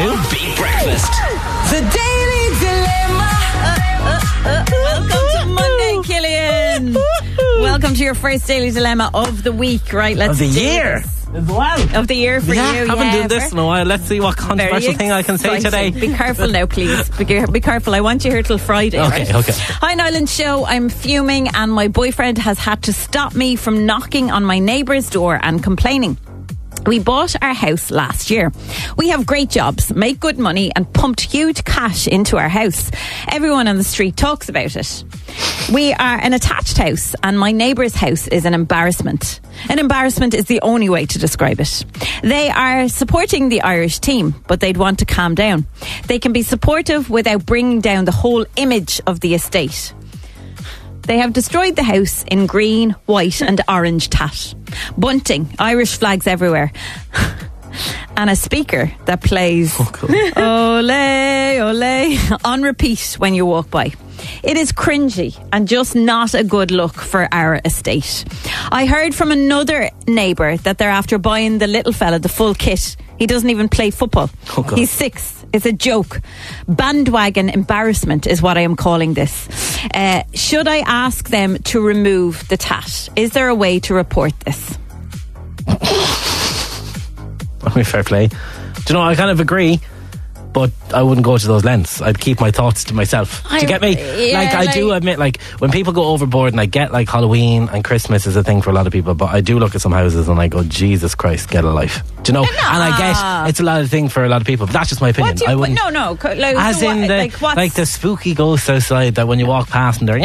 Beat Breakfast. The Daily Dilemma. Welcome to Monday, Killian. Welcome to your first Daily Dilemma of the week. Right, let's Of the do year this. as well. Of the year for you. Haven't done this in a while. Let's see what controversial thing I can say today. Be careful now, please. Be careful. I want you here till Friday. Okay, right? okay. Hi, Nyland Show. I'm fuming and my boyfriend has had to stop me from knocking on my neighbour's door and complaining. We bought our house last year. We have great jobs, make good money and pumped huge cash into our house. Everyone on the street talks about it. We are an attached house and my neighbour's house is an embarrassment. An embarrassment is the only way to describe it. They are supporting the Irish team, but they'd want to calm down. They can be supportive without bringing down the whole image of the estate. They have destroyed the house in green, white and orange tat. Bunting, Irish flags everywhere. And a speaker that plays Ole, Ole on repeat when you walk by. It is cringy and just not a good look for our estate. I heard from another neighbour that they're after buying the little fella the full kit. He doesn't even play football. He's 6. It's a joke. Bandwagon embarrassment is what I am calling this. Should I ask them to remove the tat? Is there a way to report this? I mean, fair play. Do you know, I kind of agree, but I wouldn't go to those lengths. I'd keep my thoughts to myself. Do you get me? Yeah, I do admit, when people go overboard, and I get Halloween and Christmas is a thing for a lot of people, but I do look at some houses and I go, Jesus Christ, get a life. Do you know? And I get it's a lot of thing for a lot of people, but that's just my opinion. I wouldn't. No. As in the spooky ghosts outside that when you walk past and they're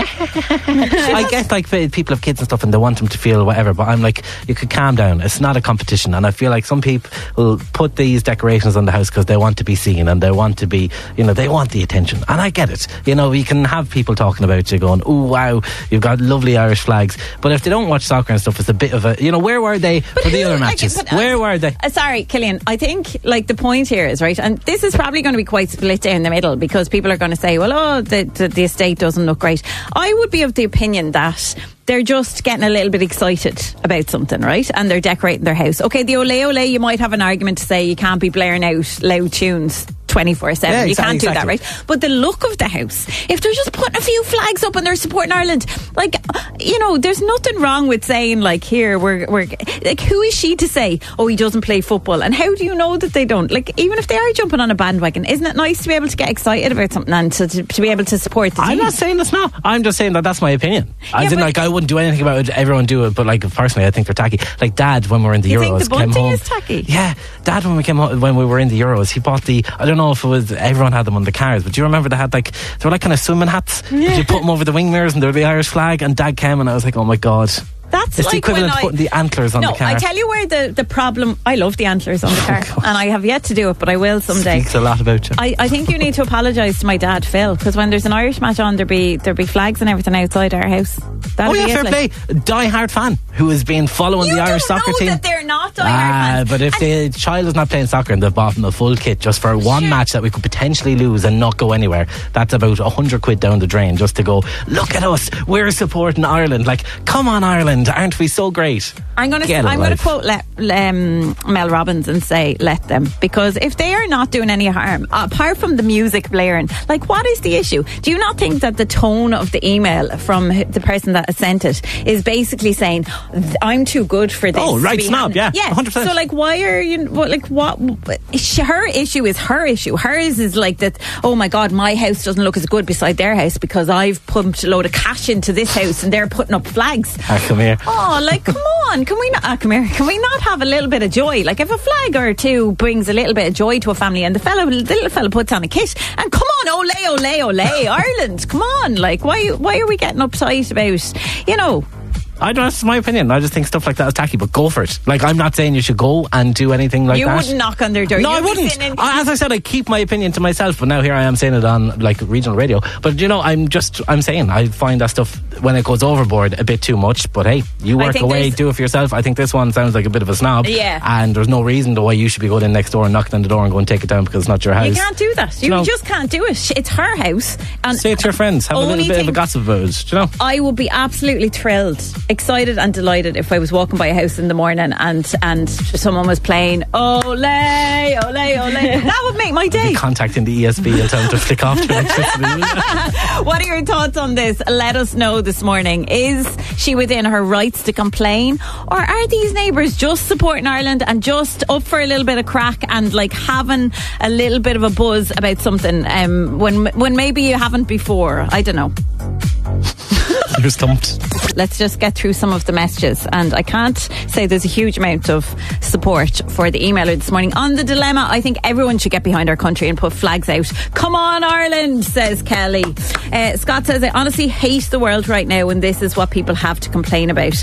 I get people have kids and stuff and they want them to feel whatever, but I'm like, you could calm down. It's not a competition, and I feel like some people will put these decorations on the house because they want to be seen and they want to be, they want the attention, and I get it. You can have people talking about you going, oh wow, you've got lovely Irish flags, but if they don't watch soccer and stuff, it's a bit of a, where were they for the other matches? Where were they? Sorry, Killian, I think the point here is, right, and this is probably going to be quite split down the middle because people are going to say, well, the estate doesn't look great. I would be of the opinion that they're just getting a little bit excited about something, right? And they're decorating their house. Okay, the Ole Ole, you might have an argument to say you can't be blaring out loud tunes 24/7. Yeah, you can't do that, exactly. right? But the look of the house, if they're just putting a few flags up and they're supporting Ireland, there's nothing wrong with saying here we're who is she to say, oh, he doesn't play football? And how do you know that they don't? Even if they are jumping on a bandwagon, isn't it nice to be able to get excited about something and to be able to support the team? I'm not saying it's not. I'm just saying that's my opinion. I wouldn't do anything about it. Everyone do it, but personally, I think they're tacky. Dad, when we were in the Euros, think the bunting came home. is tacky? Yeah, Dad, when we were in the Euros, he bought I don't know if it was everyone had them on the cars, but do you remember they had they were kind of swimming hats? Yeah. You put them over the wing mirrors and they were the Irish flag, and Dad came and I was like, oh my god. That's it's the equivalent of putting the antlers on the car. I tell you where the problem. I love the antlers on the car, and I have yet to do it, but I will someday. Speaks a lot about you. I think you need to apologise to my dad, Phil, because when there's an Irish match on, there'll be flags and everything outside our house. Fair play. Die-hard fan who has been following the Irish soccer team. That they're not die-hard fans. But if the child is not playing soccer and they've bought them a full kit just for one match that we could potentially lose and not go anywhere, that's about £100 down the drain just to go, look at us, we're supporting Ireland. Come on Ireland, aren't we so great? I'm going to quote Mel Robbins and say, let them, because if they are not doing any harm, apart from the music blaring, what is the issue? Do you not think that the tone of the email from the person that sent it is basically saying, I'm too good for this? Oh, right, snob, yeah, 100%. So why are you, what? Her issue is her issue. Hers is that, oh my God, my house doesn't look as good beside their house because I've pumped a load of cash into this house and they're putting up flags. Come here. Oh, come on, can we not? Come here. Can we not have a little bit of joy? If a flag or two brings a little bit of joy to a family, and the little fella puts on a kit, and come on, ole, ole, ole, Ireland, come on! Why are we getting uptight about? That's my opinion. I just think stuff like that is tacky, but go for it. I'm not saying you should go and do anything like that. You wouldn't knock on their door. No, I wouldn't. As I said, I keep my opinion to myself, but now here I am saying it on regional radio. But I'm saying I find that stuff when it goes overboard a bit too much. But hey, you work away, do it for yourself. I think this one sounds like a bit of a snob. Yeah. And there's no reason why you should be going in next door and knocking on the door and go and take it down because it's not your house. You can't do that. You just can't do it. It's her house. And say it to your friends. Have a little bit of a gossip about it. Do you know? I would be absolutely thrilled excited and delighted if I was walking by a house in the morning and someone was playing Ole, Ole, Ole. That would make my day. Contacting the ESB and tell them to flick off the electricity. What are your thoughts on this? Let us know this morning. Is she within her rights to complain, or are these neighbours just supporting Ireland and just up for a little bit of crack and like having a little bit of a buzz about something when maybe you haven't before? I don't know. You're stumped. Let's just get through some of the messages, and I can't say there's a huge amount of support for the emailer this morning on the dilemma. I think everyone should get behind our country and put flags out. Come on Ireland, says Kelly. Scott says, I honestly hate the world right now and this is what people have to complain about.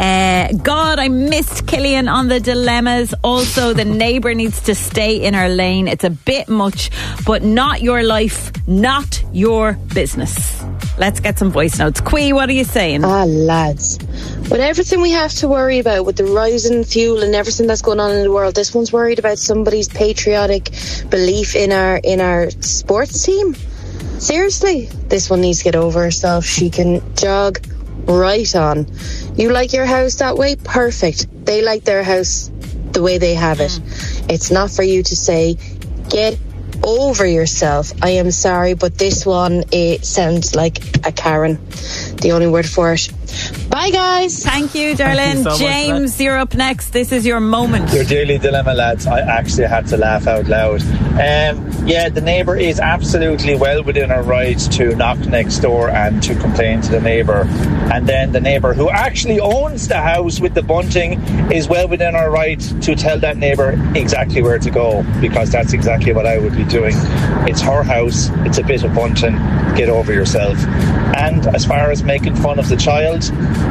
God, I missed Killian on the dilemmas. Also, the neighbour needs to stay in her lane. It's a bit much, but not your life, not your business. Let's get some voice notes. Quee, what are you saying? Lads, with everything we have to worry about with the rising fuel and everything that's going on in the world, this one's worried about somebody's patriotic belief in our sports team. Seriously, this one needs to get over herself. She can jog right on. You like your house that way? Perfect. They like their house the way they have it. It's not for you to say, get over yourself. I am sorry, but this one, it sounds like a Karen. The only word for it. Bye guys. Thank you, darling. Thank you so James, you're up next. This is your moment. Your daily dilemma, lads. I actually had to laugh out loud. Yeah, the neighbour is absolutely well within her right to knock next door and to complain to the neighbour. And then the neighbour who actually owns the house with the bunting is well within her right to tell that neighbour exactly where to go, because that's exactly what I would be doing. It's her house. It's a bit of bunting. Get over yourself. And as far as making fun of the child,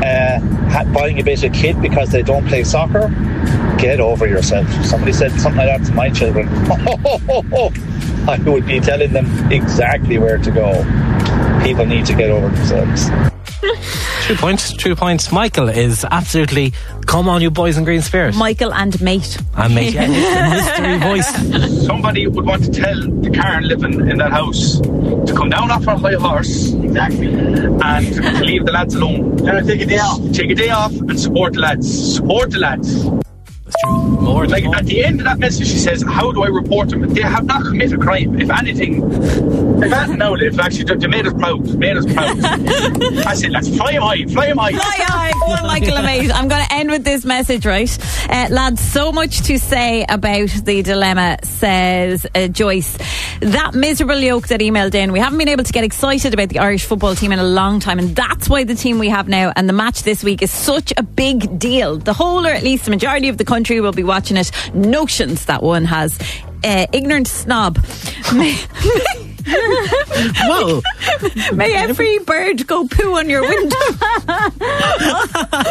buying a bit of kit because they don't play soccer, get over yourself. Somebody said something like that to my children. I would be telling them exactly where to go. People need to get over themselves. 2 points. Michael is absolutely, come on, you boys in green spirit. Michael and mate. And mate, yeah, it's a mystery voice. Somebody would want to tell the Karen living in that house to come down off her high horse, exactly, and to leave the lads alone. Take a day off. Take a day off and support the lads. Support the lads. That's true. More like at the end of that message, she says, "How do I report them?" They have not committed a crime. If anything, now they've actually they made us proud. I said, "Let's fly him high, fly him high." Fly high for Michael and mate. I'm going to end with this message, right? Lads, so much to say about the dilemma, says Joyce. That miserable yoke that emailed in, we haven't been able to get excited about the Irish football team in a long time, and that's why the team we have now and the match this week is such a big deal. The whole, or at least the majority of the country, will be watching it. Notions that one has. Ignorant snob. Whoa. May every bird go poo on your window.